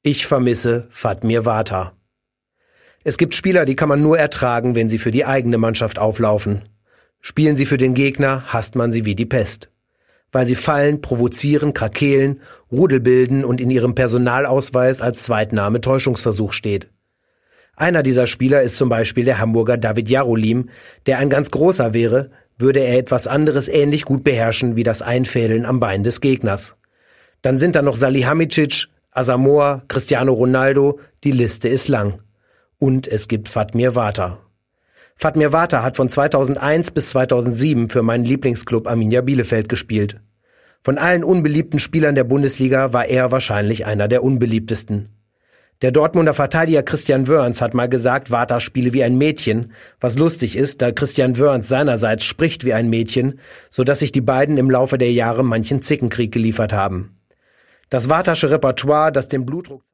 Ich vermisse Fatmir Vata. Es gibt Spieler, die kann man nur ertragen, wenn sie für die eigene Mannschaft auflaufen. Spielen sie für den Gegner, hasst man sie wie die Pest. Weil sie fallen, provozieren, krakeelen, Rudel bilden und in ihrem Personalausweis als Zweitname Täuschungsversuch steht. Einer dieser Spieler ist zum Beispiel der Hamburger David Jarolim, der ein ganz großer wäre, würde er etwas anderes ähnlich gut beherrschen wie das Einfädeln am Bein des Gegners. Dann sind da noch Salihamidzic, Asamoah, Cristiano Ronaldo, die Liste ist lang. Und es gibt Fatmir Vata. Fatmir Vata hat von 2001 bis 2007 für meinen Lieblingsclub Arminia Bielefeld gespielt. Von allen unbeliebten Spielern der Bundesliga war er wahrscheinlich einer der unbeliebtesten. Der Dortmunder Verteidiger Christian Wörns hat mal gesagt, Vata spiele wie ein Mädchen, was lustig ist, da Christian Wörns seinerseits spricht wie ein Mädchen, sodass sich die beiden im Laufe der Jahre manchen Zickenkrieg geliefert haben. Das Vatasche Repertoire, das den Blutdruck